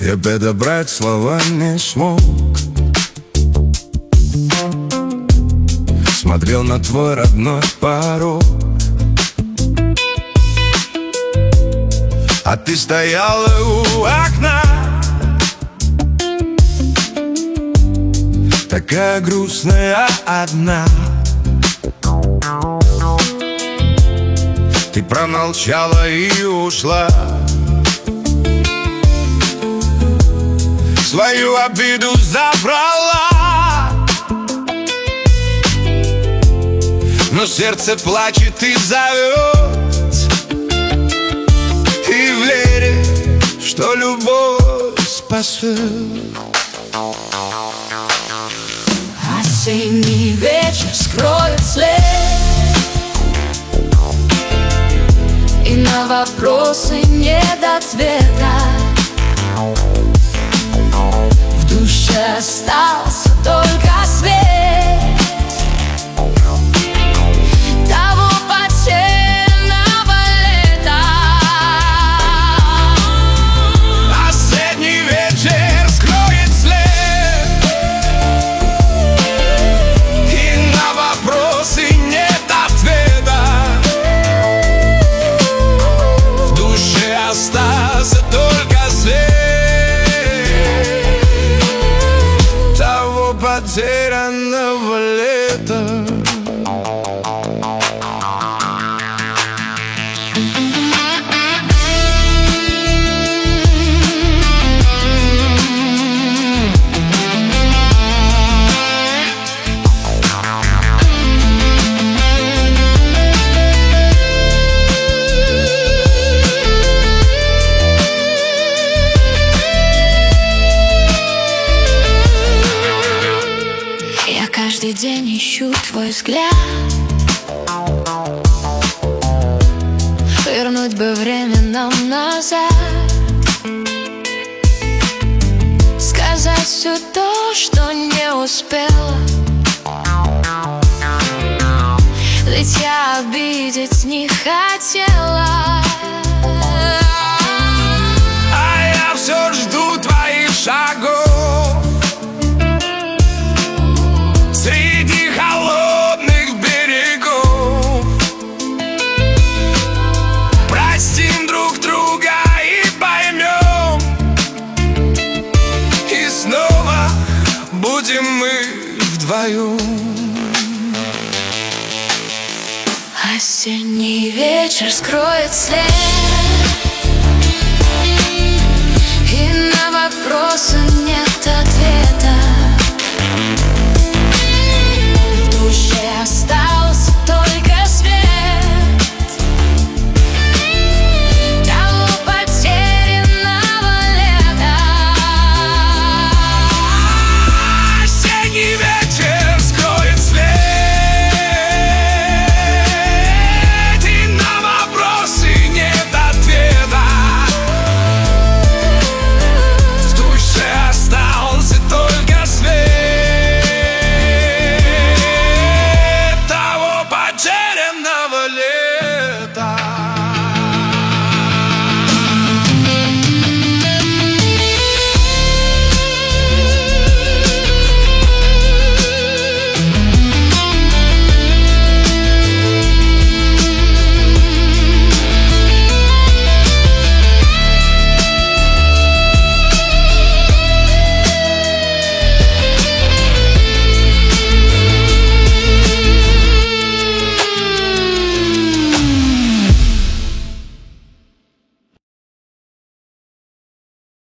Я подобрать слова не смог. Смотрел на твой родной порог, а ты стояла у окна, такая грустная одна. Ты промолчала и ушла, свою обиду забрала, но сердце плачет и зовет, и в вере, что любовь спасет. Осенний вечер скроет след, и на вопросы нет ответа. В душе остался только свет того потерянного лета. Осенний вечер скроет след, и на вопросы нет ответа. В душе остался только свет того потерянного лета. Каждый день ищу твой взгляд, вернуть бы время нам назад, сказать все то, что не успела. Ведь я обидеть не хотела, а я все жду твоих шагов среди холодных берегов. Простим друг друга и поймем, и снова будем мы вдвоем. Осенний вечер скроет след, и на вопросы нет